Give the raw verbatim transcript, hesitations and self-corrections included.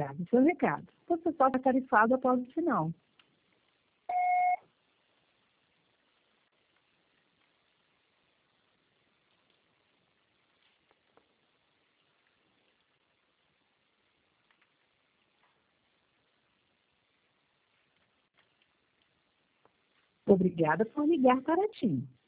grave seu recado. Você toca tarifado após o sinal. Obrigada por ligar para a TIM.